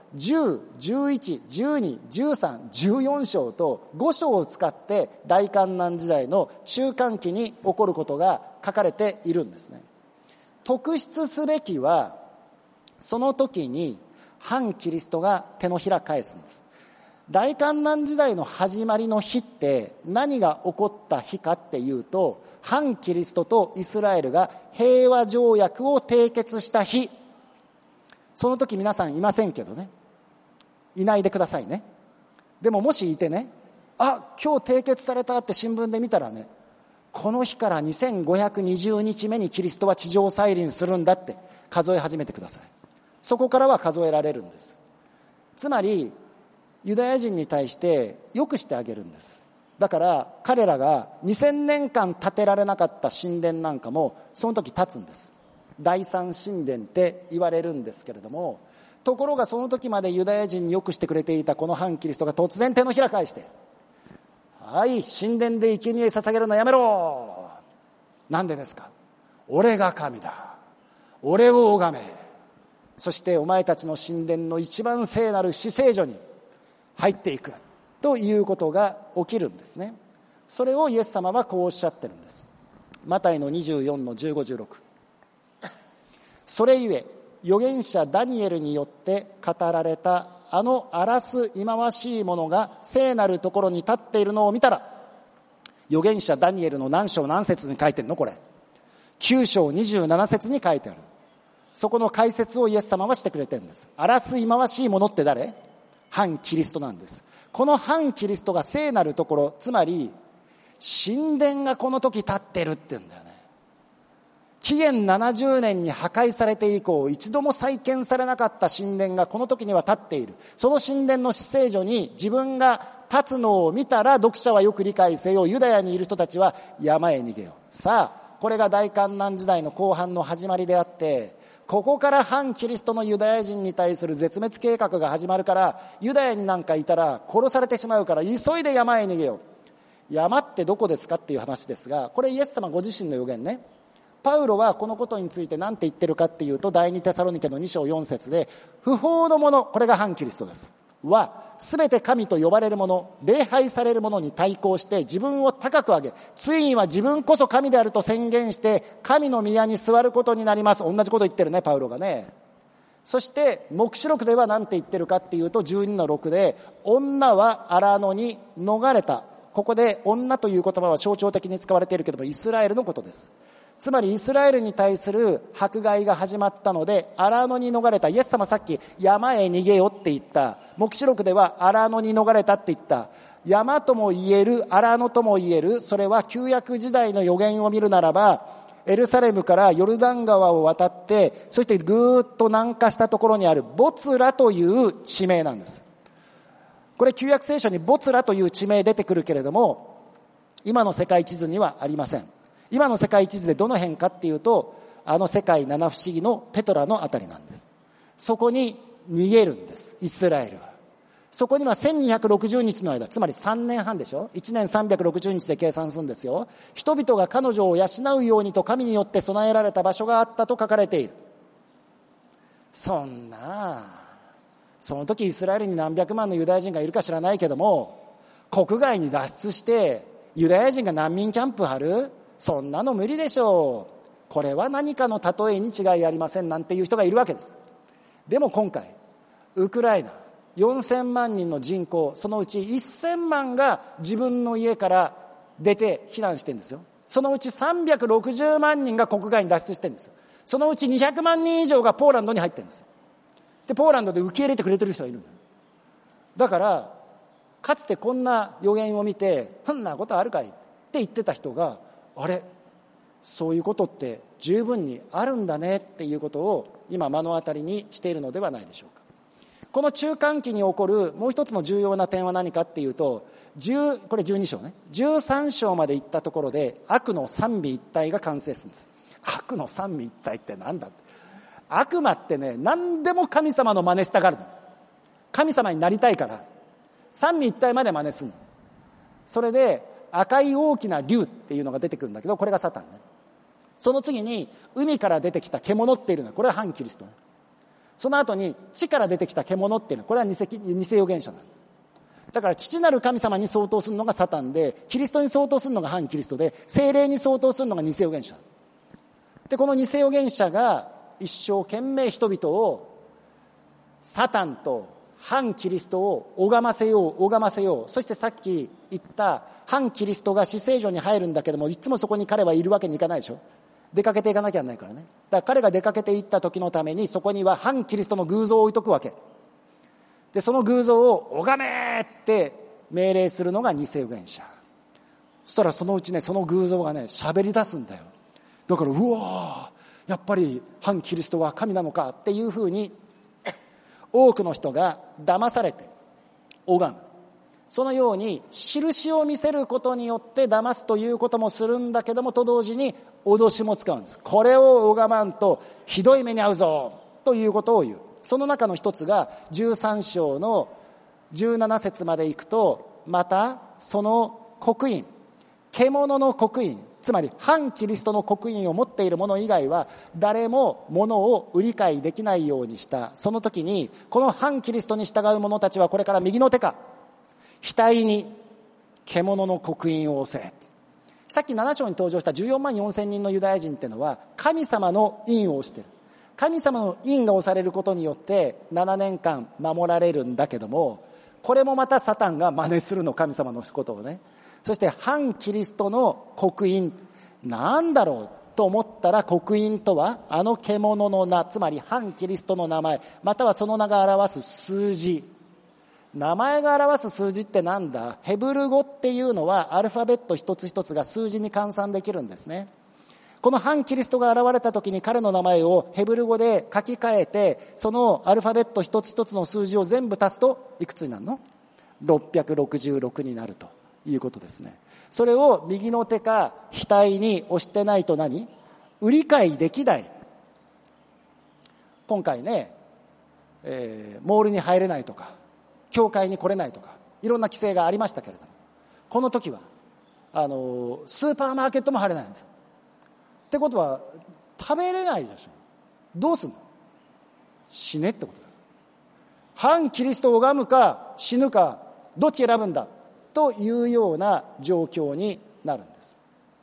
10、11、12、13、14章と5章を使って大観難時代の中間期に起こることが書かれているんですね。特筆すべきは、その時に反キリストが手のひら返すんです。大観難時代の始まりの日って何が起こった日かっていうと、反キリストとイスラエルが平和条約を締結した日。その時皆さんいませんけどね。いないでくださいね。でももしいてね、今日締結されたって新聞で見たらね、この日から2520日目にキリストは地上再臨するんだって数え始めてください。そこからは数えられるんです。つまりユダヤ人に対して良くしてあげるんです。だから彼らが2000年間建てられなかった神殿なんかもその時建つんです。第三神殿って言われるんですけれども、ところがその時までユダヤ人に良くしてくれていたこの反キリストが突然手のひら返して、神殿で生贄捧げるのやめろ。なんでですか。俺が神だ。俺を拝め。そしてお前たちの神殿の一番聖なる至聖所に入っていくということが起きるんですね。 それをイエス様はこうおっしゃってるんです。マタイの24の15、16。それゆえ預言者ダニエルによって語られたあの荒らす忌まわしいものが聖なるところに立っているのを見たら、預言者ダニエルの何章何節に書いてるのこれ。9章27節に書いてある。そこの解説をイエス様はしてくれてるんです。荒らす忌まわしいものって誰？反キリストなんです。この反キリストが聖なるところ、つまり神殿がこの時立ってるって言うんだよね。紀元70年に破壊されて以降、一度も再建されなかった神殿がこの時には立っている。その神殿の至聖所に自分が立つのを見たら、読者はよく理解せよ。ユダヤにいる人たちは山へ逃げよう。さあ、これが大観難時代の後半の始まりであって、ここから反キリストのユダヤ人に対する絶滅計画が始まるから、ユダヤになんかいたら殺されてしまうから急いで山へ逃げよう。山ってどこですかっていう話ですが、これイエス様ご自身の予言ね。パウロはこのことについて何て言ってるかっていうと、第二テサロニケの2章4節で、不法の者、これが反キリストです。は、すべて神と呼ばれる者、礼拝される者に対抗して自分を高く上げ、ついには自分こそ神であると宣言して神の宮に座ることになります。同じこと言ってるね、パウロがね。そして黙示録では何て言ってるかっていうと、12の6で、女は荒野に逃れた。ここで女という言葉は象徴的に使われているけれども、イスラエルのことです。つまりイスラエルに対する迫害が始まったので、荒野に逃れた。イエス様さっき山へ逃げよって言った。黙示録では荒野に逃れたって言った。山とも言える、荒野とも言える。それは旧約時代の予言を見るならば、エルサレムからヨルダン川を渡って、そしてぐーっと南下したところにあるボツラという地名なんです。これ旧約聖書にボツラという地名出てくるけれども、今の世界地図にはありません。今の世界地図でどの辺かっていうと、あの世界七不思議のペトラのあたりなんです。そこに逃げるんです、イスラエルは。そこには1260日の間、つまり3年半でしょ。1年360日で計算するんですよ。人々が彼女を養うようにと神によって備えられた場所があったと書かれている。その時イスラエルに何百万のユダヤ人がいるか知らないけども、国外に脱出してユダヤ人が難民キャンプ張る？そんなの無理でしょう。これは何かの例えに違いありませんなんていう人がいるわけです。でも今回ウクライナ4000万人の人口、そのうち1000万が自分の家から出て避難してるんですよ。そのうち360万人が国外に脱出してるんですよ。そのうち200万人以上がポーランドに入ってるんですよ。でポーランドで受け入れてくれてる人がいるんだよ。だからかつてこんな予言を見て、そんなことあるかいって言ってた人が、あれ、そういうことって十分にあるんだねっていうことを今目の当たりにしているのではないでしょうか。この中間期に起こるもう一つの重要な点は何かっていうと、これ12章ね、13章まで行ったところで悪の三位一体が完成するんです。悪の三位一体ってなんだって。悪魔ってね、何でも神様の真似したがるの。神様になりたいから三位一体まで真似するの。それで赤い大きな竜っていうのが出てくるんだけど、これがサタンね。その次に海から出てきた獣っていうのは、これは反キリストね。その後に地から出てきた獣っていうのは、これは偽預言者なんだ。だから父なる神様に相当するのがサタンで、キリストに相当するのが反キリストで、聖霊に相当するのが偽預言者で、この偽預言者が一生懸命人々をサタンと反キリストを拝ませよう。そしてさっき言った反キリストが至聖所に入るんだけども、いつもそこに彼はいるわけにいかないでしょ。出かけていかなきゃいけないからね。だから彼が出かけていった時のために、そこには反キリストの偶像を置いとくわけで、その偶像を拝めって命令するのが偽預言者。そしたらそのうちね、その偶像がね、喋り出すんだよ。だからうわー、やっぱり反キリストは神なのかっていうふうに多くの人が騙されて拝む。そのように印を見せることによって騙すということもするんだけども、と同時に脅しも使うんです。これを拝まんとひどい目に遭うぞということを言う。その中の一つが13章の17節まで行くと、またその刻印、獣の刻印、つまり反キリストの刻印を持っている者以外は誰も物を売り買いできないようにした。その時にこの反キリストに従う者たちはこれから右の手か額に獣の刻印を押せ。さっき7章に登場した14万4千人のユダヤ人っていうのは神様の印を押してる。神様の印が押されることによって7年間守られるんだけども、これもまたサタンが真似するの、神様のことをね。そして反キリストの刻印、なんだろうと思ったら、刻印とはあの獣の名、つまり反キリストの名前、またはその名が表す数字。名前が表す数字ってなんだ？ヘブル語っていうのはアルファベット一つ一つが数字に換算できるんですね。この反キリストが現れた時に彼の名前をヘブル語で書き換えて、そのアルファベット一つ一つの数字を全部足すといくつになるの？ 666 になるということですね。それを右の手か額に押してないと何？売り買いできない。今回ね、モールに入れないとか教会に来れないとかいろんな規制がありましたけれども、この時はスーパーマーケットも入れないんです。ってことは食べれないでしょ。どうすんの？死ねってことだよ。反キリストを拝むか死ぬかどっち選ぶんだというような状況になるんです。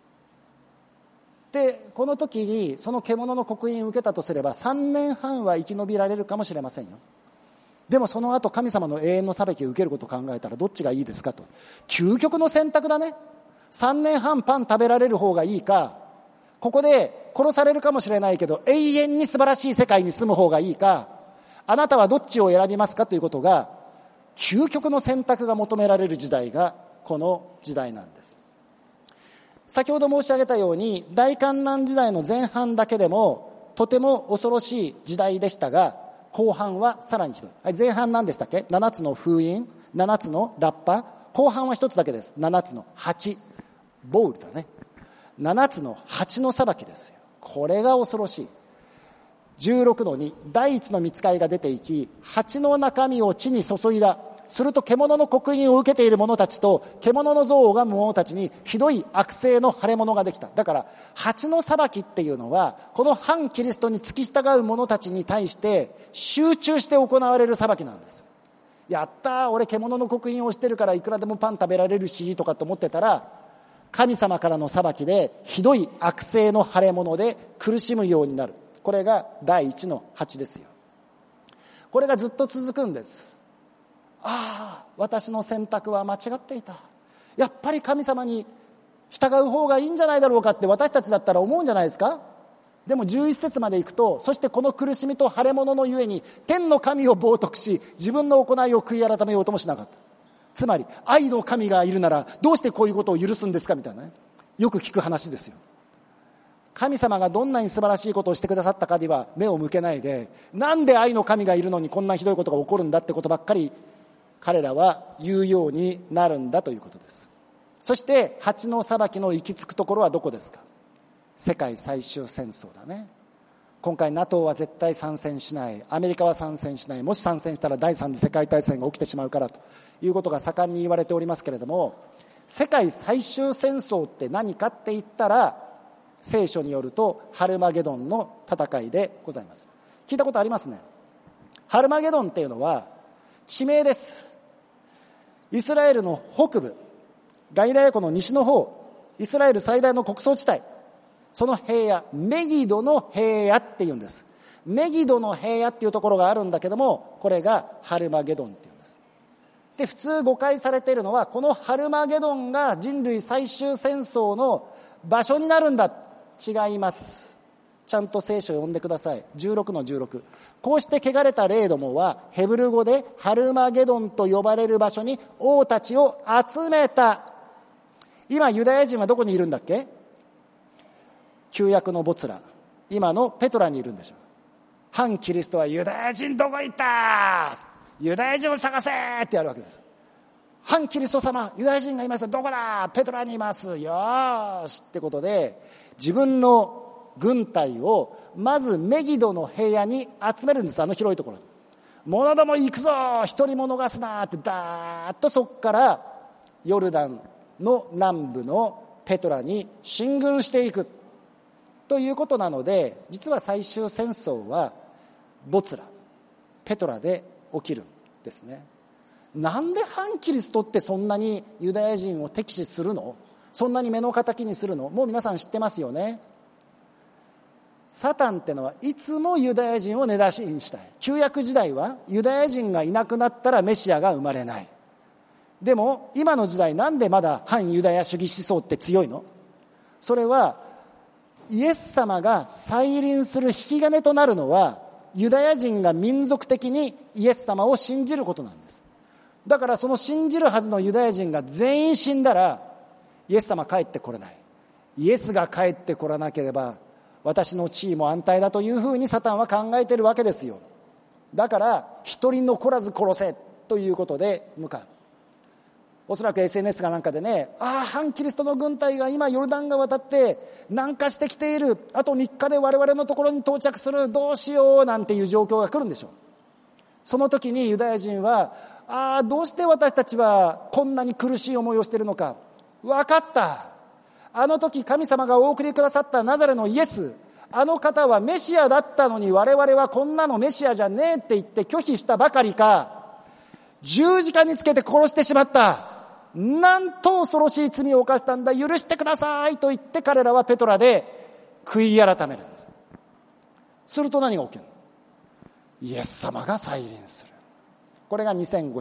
でこの時にその獣の刻印を受けたとすれば3年半は生き延びられるかもしれませんよ。でもその後神様の永遠の裁きを受けることを考えたらどっちがいいですかと。究極の選択だね。3年半パン食べられる方がいいか、ここで殺されるかもしれないけど永遠に素晴らしい世界に住む方がいいか、あなたはどっちを選びますかということが究極の選択が求められる時代がこの時代なんです。先ほど申し上げたように大観難時代の前半だけでもとても恐ろしい時代でしたが、後半はさらにひどい。前半何でしたっけ？7つの封印、7つのラッパ。後半は1つだけです。7つの8。ボウルだね。7つの8の裁きですよ。これが恐ろしい。16の2、第一の御使いが出て行き、8の中身を地に注いだ。すると獣の刻印を受けている者たちと獣の像を拝む者たちにひどい悪性の腫れ物ができた。だから8の裁きっていうのはこの反キリストに付き従う者たちに対して集中して行われる裁きなんです。やったー、俺獣の刻印をしてるからいくらでもパン食べられるしとかと思ってたら、神様からの裁きでひどい悪性の腫れ物で苦しむようになる。これが第一の8ですよ。これがずっと続くんです。ああ、私の選択は間違っていた。やっぱり神様に従う方がいいんじゃないだろうかって私たちだったら思うんじゃないですか。でも11節まで行くと、そしてこの苦しみと腫れ物のゆえに天の神を冒涜し自分の行いを悔い改めようともしなかった。つまり愛の神がいるならどうしてこういうことを許すんですかみたいなね、よく聞く話ですよ。神様がどんなに素晴らしいことをしてくださったかには目を向けないで、なんで愛の神がいるのにこんなひどいことが起こるんだってことばっかり彼らは言うようになるんだということです。そして8の裁きの行き着くところはどこですか？世界最終戦争だね。今回 NATO は絶対参戦しない、アメリカは参戦しない、もし参戦したら第三次世界大戦が起きてしまうからということが盛んに言われておりますけれども、世界最終戦争って何かって言ったら、聖書によるとハルマゲドンの戦いでございます。聞いたことありますね。ハルマゲドンっていうのは地名です。イスラエルの北部、ガリラヤ湖の西の方、イスラエル最大の穀倉地帯、その平野、メギドの平野っていうんです。メギドの平野っていうところがあるんだけども、これがハルマゲドンっていうんです。で、普通誤解されているのは、このハルマゲドンが人類最終戦争の場所になるんだ。違います。ちゃんと聖書を読んでください。16の16。こうして汚れた霊どもはヘブル語でハルマゲドンと呼ばれる場所に王たちを集めた。今ユダヤ人はどこにいるんだっけ？旧約のボツラ、今のペトラにいるんでしょう。反キリストはユダヤ人どこ行った？ユダヤ人を探せってやるわけです。反キリスト様、ユダヤ人がいました。どこだ？ペトラにいます。よーしってことで、自分の軍隊をまずメギドの平野に集めるんです。あの広いところに。者ども行くぞ、一人も逃すなってダーッとそこからヨルダンの南部のペトラに進軍していくということなので、実は最終戦争はボツラ、ペトラで起きるんですね。 なんで反キリストってそんなにユダヤ人を敵視するの？そんなに目の敵にするの？もう皆さん知ってますよね。サタンってのはいつもユダヤ人を根出しにしたい。旧約時代はユダヤ人がいなくなったらメシアが生まれない。でも今の時代なんでまだ反ユダヤ主義思想って強いの？それはイエス様が再臨する引き金となるのはユダヤ人が民族的にイエス様を信じることなんです。だからその信じるはずのユダヤ人が全員死んだらイエス様帰ってこれない。イエスが帰ってこらなければ私の地位も安泰だというふうにサタンは考えているわけですよ。だから一人残らず殺せということで向かう。おそらく SNS かなんかでね、反キリストの軍隊が今ヨルダン川渡って南下してきている、あと3日で我々のところに到着する、どうしようなんていう状況が来るんでしょう。その時にユダヤ人はどうして私たちはこんなに苦しい思いをしているのか。分かった。あの時神様がお送りくださったナザレのイエス、あの方はメシアだったのに我々はこんなのメシアじゃねえって言って拒否したばかりか、十字架につけて殺してしまった。なんと恐ろしい罪を犯したんだ、許してくださいと言って彼らはペトラで悔い改めるんです。すると何が起きるの？イエス様が再臨する。これが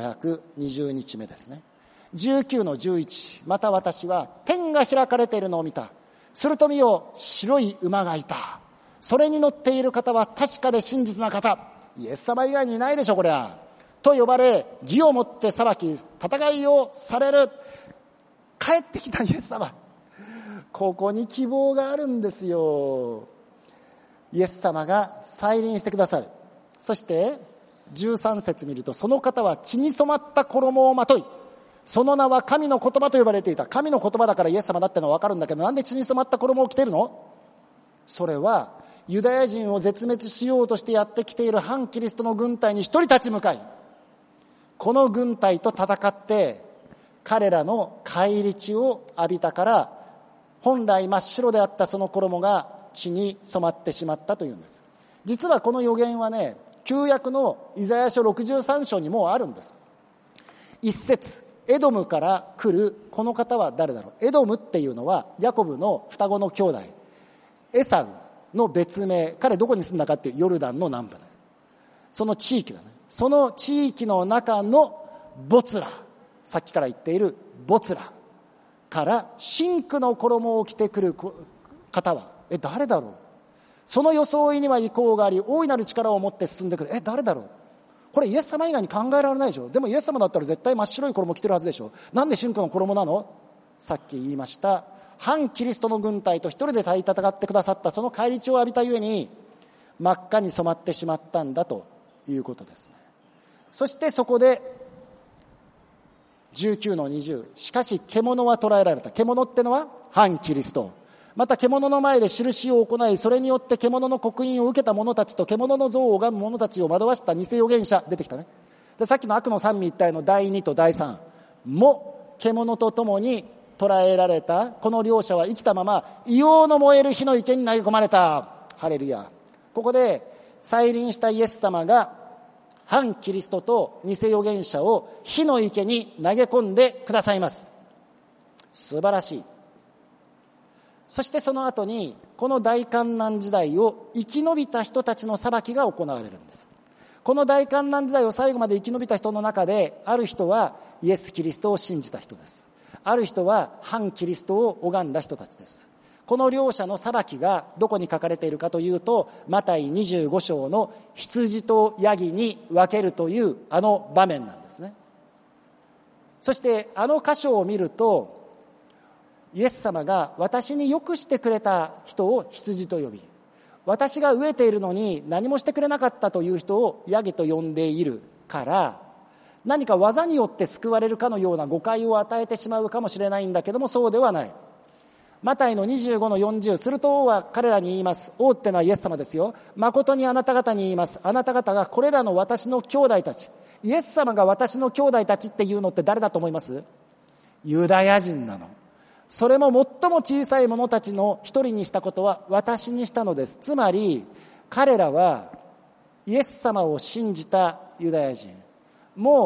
2520日目ですね。19の11、また私は天が開かれているのを見た。すると見よ、白い馬がいた。それに乗っている方は確かで真実な方。イエス様以外にいないでしょこれは。と呼ばれ、義をもって裁き、戦いをされる。帰ってきたイエス様。ここに希望があるんですよ。イエス様が再臨してくださる。そして13節見ると、その方は血に染まった衣をまとい、その名は神の言葉と呼ばれていた。神の言葉だからイエス様だってのは分かるんだけど、なんで血に染まった衣を着ているの？それはユダヤ人を絶滅しようとしてやってきている反キリストの軍隊に一人立ち向かい、この軍隊と戦って彼らの返り血を浴びたから、本来真っ白であったその衣が血に染まってしまったというんです。実はこの予言はね、旧約のイザヤ書63章にもうあるんです。一節、エドムから来るこの方は誰だろう。エドムっていうのはヤコブの双子の兄弟エサウの別名。彼どこに住んだかっていうヨルダンの南部で、その地域だね。その地域の中のボツラ、さっきから言っているボツラから真紅の衣を着てくる方は誰だろう。その装いには意向があり、大いなる力を持って進んでくる。誰だろう。これイエス様以外に考えられないでしょ。でもイエス様だったら絶対真っ白い衣着てるはずでしょ。なんで真紅の衣なの？さっき言いました反キリストの軍隊と一人で戦ってくださったその返り血を浴びたゆえに真っ赤に染まってしまったんだということですね。そしてそこで19の20、しかし獣は捕らえられた。獣ってのは反キリスト。また獣の前で印を行い、それによって獣の刻印を受けた者たちと獣の像を拝む者たちを惑わした偽預言者、出てきたね。でさっきの悪の三位一体の第2と第3も獣と共に捕らえられたこの両者は生きたまま硫黄の燃える火の池に投げ込まれた。ハレルヤ。ここで再臨したイエス様が反キリストと偽預言者を火の池に投げ込んでくださいます。素晴らしい。そしてその後にこの大観難時代を生き延びた人たちの裁きが行われるんです。この大観難時代を最後まで生き延びた人の中で、ある人はイエス・キリストを信じた人です。ある人は反キリストを拝んだ人たちです。この両者の裁きがどこに書かれているかというと、マタイ25章の羊とヤギに分けるというあの場面なんですね。そしてあの箇所を見ると、イエス様が私によくしてくれた人を羊と呼び、私が飢えているのに何もしてくれなかったという人をヤギと呼んでいるから、何か技によって救われるかのような誤解を与えてしまうかもしれないんだけども、そうではない。マタイの25の40、すると王は彼らに言います。王ってのはイエス様ですよ。誠にあなた方に言います。あなた方がこれらの私の兄弟たち、イエス様が私の兄弟たちっていうのって誰だと思います？ユダヤ人なの。それも最も小さい者たちの一人にしたことは私にしたのです。つまり彼らはイエス様を信じたユダヤ人、もう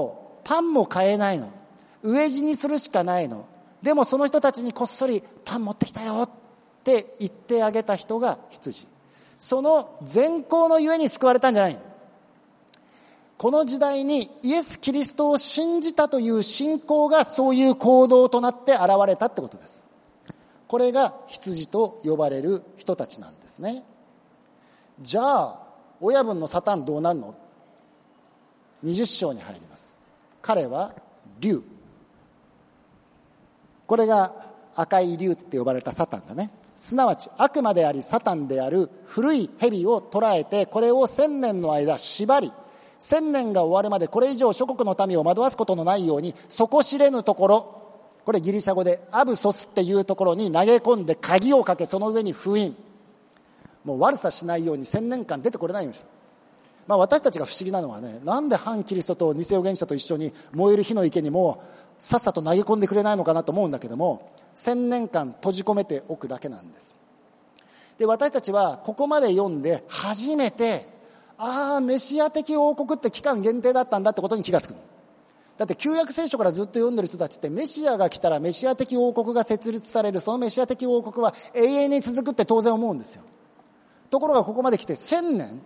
パンも買えないの。飢え死にするしかないの。でもその人たちにこっそりパン持ってきたよって言ってあげた人が羊。その善行のゆえに救われたんじゃない。この時代にイエス・キリストを信じたという信仰がそういう行動となって現れたってことです。これが羊と呼ばれる人たちなんですね。じゃあ親分のサタンどうなるの？20章に入ります。彼は竜。これが赤い竜って呼ばれたサタンだね。すなわち悪魔でありサタンである古い蛇を捕らえて、これを1000年の間縛り、1000年が終わるまでこれ以上諸国の民を惑わすことのないように底知れぬところ、これギリシャ語でアブソスっていうところに投げ込んで鍵をかけ、その上に封印。もう悪さしないように1000年間出てこれないようにした。私たちが不思議なのはね、なんで反キリストと偽預言者と一緒に燃える火の池にもさっさと投げ込んでくれないのかなと思うんだけども、1000年間閉じ込めておくだけなんです。で、私たちはここまで読んで初めて、メシア的王国って期間限定だったんだってことに気がつくの。だって旧約聖書からずっと読んでる人たちって、メシアが来たらメシア的王国が設立される、そのメシア的王国は永遠に続くって当然思うんですよ。ところがここまで来て1000年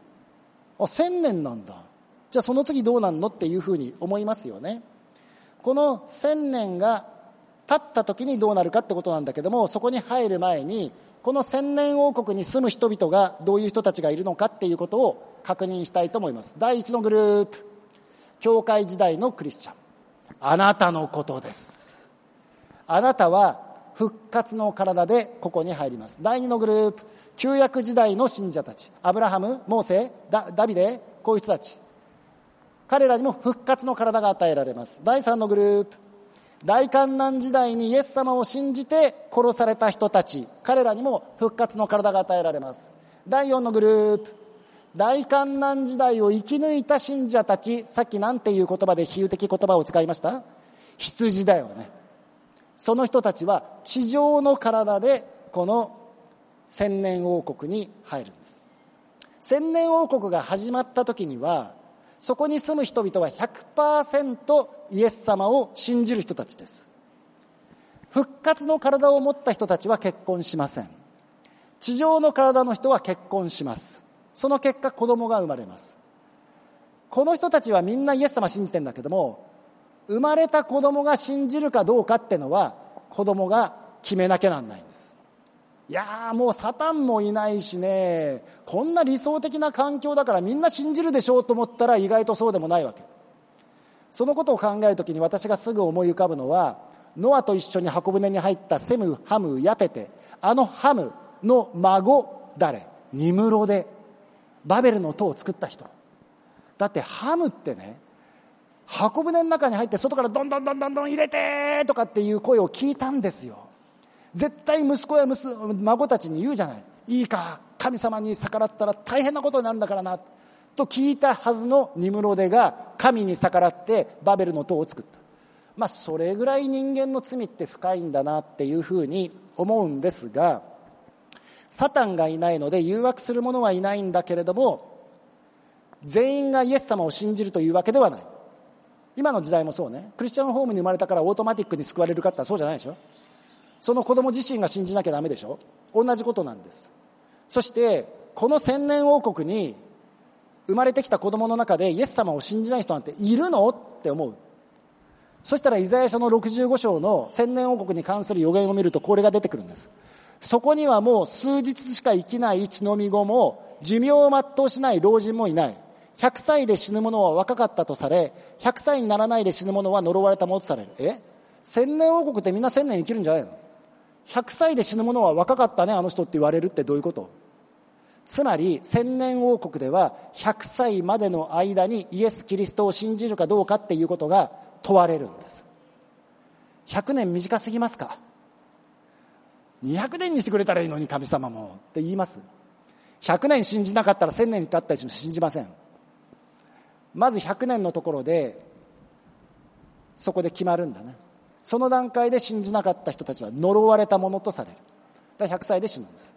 1000年なんだ。じゃあその次どうなんのっていうふうに思いますよね。この1000年が経った時にどうなるかってことなんだけども、そこに入る前にこの1000年王国に住む人々がどういう人たちがいるのかっていうことを確認したいと思います。第一のグループ、教会時代のクリスチャン。あなたのことです。あなたは復活の体でここに入ります。第二のグループ、旧約時代の信者たち。アブラハム、モーセ、ダビデ、こういう人たち。彼らにも復活の体が与えられます。第三のグループ、大観難時代にイエス様を信じて殺された人たち。彼らにも復活の体が与えられます。第四のグループ、大観難時代を生き抜いた信者たち。さっきなんていう言葉で比喩的言葉を使いました？羊だよね。その人たちは地上の体でこの千年王国に入るんです。千年王国が始まった時には、そこに住む人々は 100% イエス様を信じる人たちです。復活の体を持った人たちは結婚しません。地上の体の人は結婚します。その結果子供が生まれます。この人たちはみんなイエス様信じてんだけども、生まれた子供が信じるかどうかってのは子供が決めなきゃなんないんです。いやもうサタンもいないしね、こんな理想的な環境だからみんな信じるでしょうと思ったら意外とそうでもないわけ。そのことを考えるときに私がすぐ思い浮かぶのは、ノアと一緒に箱舟に入ったセム、ハム、ヤペテ。あのハムの孫誰？ニムロデ。バベルの塔を作った人。だってハムってね、箱舟の中に入って外からどんどん入れてとかっていう声を聞いたんですよ。絶対息子や孫たちに言うじゃない。いいか、神様に逆らったら大変なことになるんだからなと聞いたはずのニムロデが神に逆らってバベルの塔を作った。それぐらい人間の罪って深いんだなっていうふうに思うんですが、サタンがいないので誘惑する者はいないんだけれども、全員がイエス様を信じるというわけではない。今の時代もそうね。クリスチャンホームに生まれたからオートマティックに救われるかってそうじゃないでしょ。その子供自身が信じなきゃダメでしょ。同じことなんです。そしてこの千年王国に生まれてきた子供の中でイエス様を信じない人なんているのって思う。そしたらイザヤ書の65章の千年王国に関する予言を見るとこれが出てくるんです。そこにはもう数日しか生きない血のみ子も寿命を全うしない老人もいない。100歳で死ぬ者は若かったとされ、100歳にならないで死ぬ者は呪われたものとされる。千年王国ってみんな1000年生きるんじゃないの？100歳で死ぬ者は若かったねあの人って言われるってどういうこと？つまり千年王国では100歳までの間にイエス・キリストを信じるかどうかっていうことが問われるんです。100年短すぎますか？200年にしてくれたらいいのに神様もって言います。100年信じなかったら1000年経ったりしても信じません。まず100年のところでそこで決まるんだね。その段階で信じなかった人たちは呪われたものとされる。だから100歳で死ぬんです。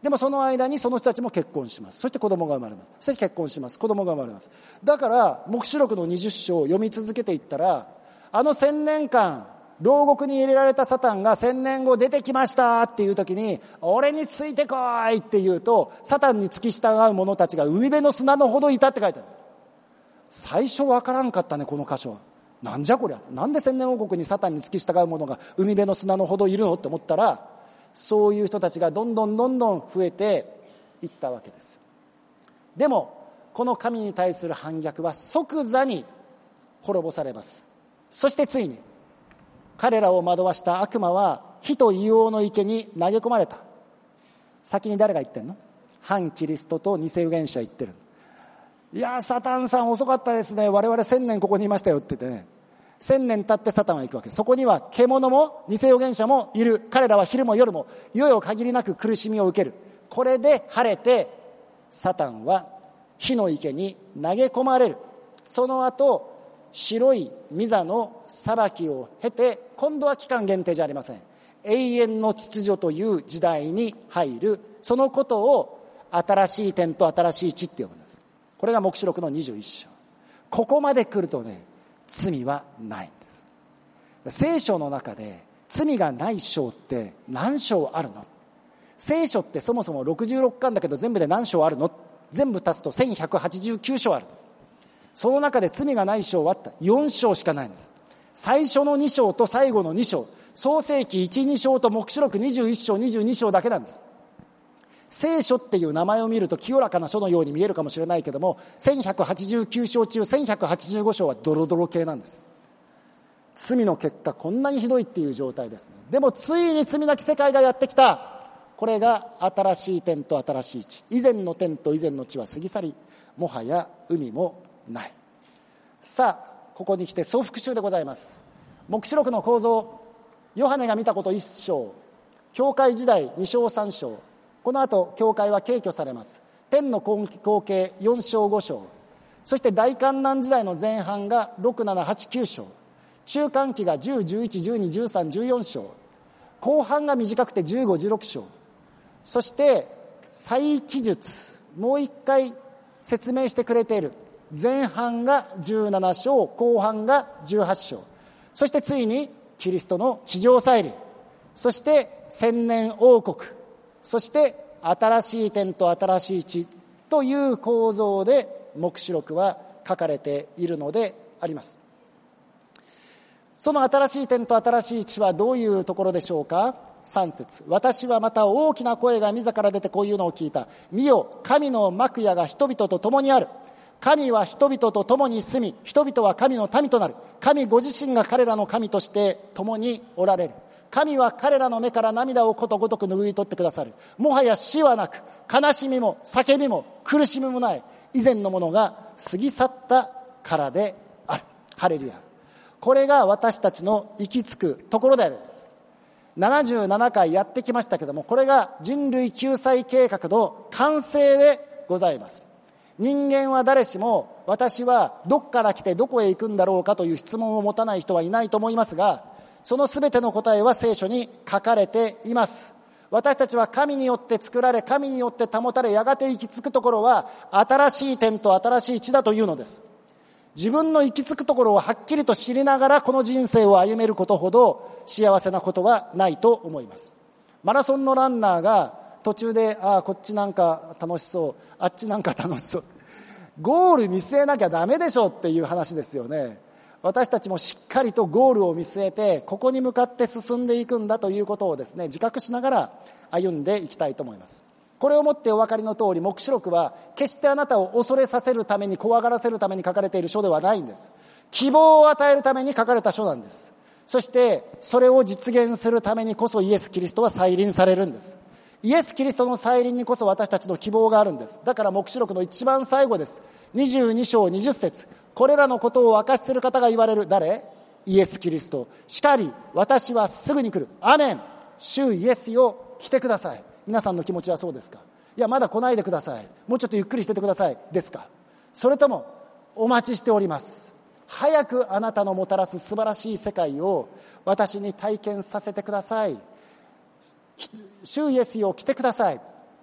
でもその間にその人たちも結婚します。そして子供が生まれます。そして結婚します。子供が生まれます。だから黙示録の20章を読み続けていったら、あの1000年間牢獄に入れられたサタンが1000年後出てきましたっていう時に、俺についてこいって言うと、サタンに付き従う者たちが海辺の砂のほどいたって書いてある。最初わからんかったね、この箇所は。なんじゃこりゃ。なんで1000年王国にサタンに付き従う者が海辺の砂のほどいるのって思ったら、そういう人たちがどんどん増えていったわけです。でもこの神に対する反逆は即座に滅ぼされます。そしてついに彼らを惑わした悪魔は火と硫黄の池に投げ込まれた。先に誰が言ってんの？反キリストと偽預言者言ってる。いやサタンさん遅かったですね、我々1000年ここにいましたよって言ってね、1000年経ってサタンは行くわけです。そこには獣も偽預言者もいる。彼らは昼も夜もいよいよ限りなく苦しみを受ける。これで晴れてサタンは火の池に投げ込まれる。その後白い御座の裁きを経て、今度は期間限定じゃありません、永遠の秩序という時代に入る。そのことを新しい天と新しい地って呼ぶんです。これが黙示録の21章。ここまで来るとね、罪はないんです。聖書の中で罪がない章って何章あるの？聖書ってそもそも66巻だけど全部で何章あるの？全部足すと1189章あるんです。その中で罪がない章は4章しかないんです。最初の2章と最後の2章、創世記1、2章と黙示録21章、22章だけなんです。聖書っていう名前を見ると清らかな書のように見えるかもしれないけども、1189章中1185章はドロドロ系なんです。罪の結果こんなにひどいっていう状態ですね。でもついに罪なき世界がやってきた。これが新しい天と新しい地。以前の天と以前の地は過ぎ去り、もはや海もない。さあここに来て総復習でございます。黙示録の構造、ヨハネが見たこと1章、教会時代2章3章、この後教会は敬虚されます。天の光景4章5章、そして大観難時代の前半が6、7、8、9章、中間期が10、11、12、13、14章、後半が短くて15、16章、そして再記述、もう一回説明してくれている。前半が17章、後半が18章、そしてついにキリストの地上再臨、そして千年王国、そして新しい天と新しい地という構造で黙示録は書かれているのであります。その新しい天と新しい地はどういうところでしょうか。3節、私はまた大きな声が御座から出てこういうのを聞いた。見よ、神の幕屋が人々と共にある。神は人々と共に住み、人々は神の民となる。神ご自身が彼らの神として共におられる。神は彼らの目から涙をことごとく拭い取ってくださる。もはや死はなく、悲しみも叫びも苦しみもない。以前のものが過ぎ去ったからである。ハレルヤ。これが私たちの行き着くところである。77回やってきましたけども、これが人類救済計画の完成でございます。人間は誰しも、私はどこから来てどこへ行くんだろうかという質問を持たない人はいないと思いますが、そのすべての答えは聖書に書かれています。私たちは神によって作られ、神によって保たれ、やがて行き着くところは新しい天と新しい地だというのです。自分の行き着くところをはっきりと知りながらこの人生を歩めることほど幸せなことはないと思います。マラソンのランナーが途中でこっちなんか楽しそう、あっちなんか楽しそう、ゴール見据えなきゃダメでしょっていう話ですよね。私たちもしっかりとゴールを見据えて、ここに向かって進んでいくんだということをですね、自覚しながら歩んでいきたいと思います。これをもってお分かりの通り、黙示録は決してあなたを恐れさせるために、怖がらせるために書かれている書ではないんです。希望を与えるために書かれた書なんです。そしてそれを実現するためにこそイエス・キリストは再臨されるんです。イエス・キリストの再臨にこそ私たちの希望があるんです。だから黙示録の一番最後です。22章20節、これらのことを明かしする方が言われる。誰？イエス・キリスト。しかり私はすぐに来る。アメン。主イエスよ、来てください。皆さんの気持ちはそうですか？いや、まだ来ないでください。もうちょっとゆっくりしててくださいですか？それともお待ちしております。早くあなたのもたらす素晴らしい世界を私に体験させてください。主イエスよ、来てください。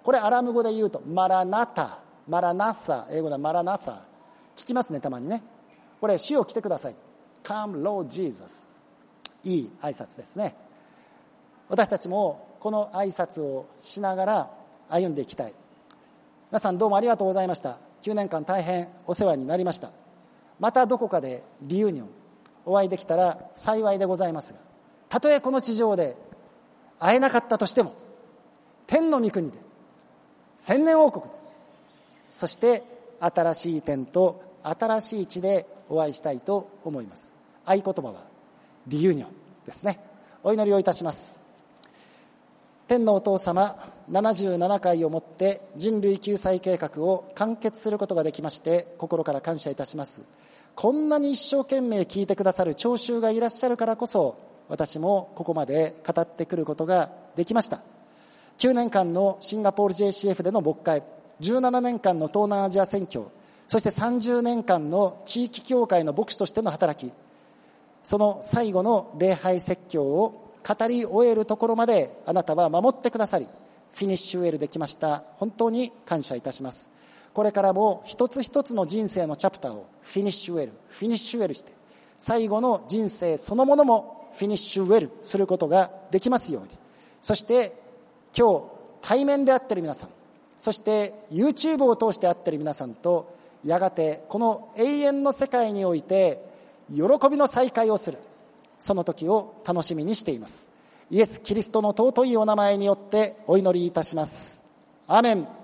これアラム語で言うとマラナタ、マラナッサ、英語でマラナッサ、聞きますね、たまにね。これ主よ来てください、 Come Lord Jesus、 いい挨拶ですね。私たちもこの挨拶をしながら歩んでいきたい。皆さんどうもありがとうございました。9年間大変お世話になりました。またどこかでリユニオンお会いできたら幸いでございますが、たとえこの地上で会えなかったとしても、天の御国で、千年王国で、そして新しい天と新しい地でお会いしたいと思います。合言葉はリユニオンですね。お祈りをいたします。天のお父様、77回をもって人類救済計画を完結することができまして心から感謝いたします。こんなに一生懸命聞いてくださる聴衆がいらっしゃるからこそ、私もここまで語ってくることができました。9年間のシンガポール JCF での牧会、17年間の東南アジア宣教、そして30年間の地域教会の牧師としての働き、その最後の礼拝説教を語り終えるところまであなたは守ってくださり、フィニッシュウェルできました。本当に感謝いたします。これからも一つ一つの人生のチャプターをフィニッシュウェル、フィニッシュウェルして、最後の人生そのものもフィニッシュウェルすることができますように。そして今日対面で会っている皆さん、そして YouTube を通して会っている皆さんと、やがてこの永遠の世界において喜びの再会をする、その時を楽しみにしています。イエス・キリストの尊いお名前によってお祈りいたします。アーメン。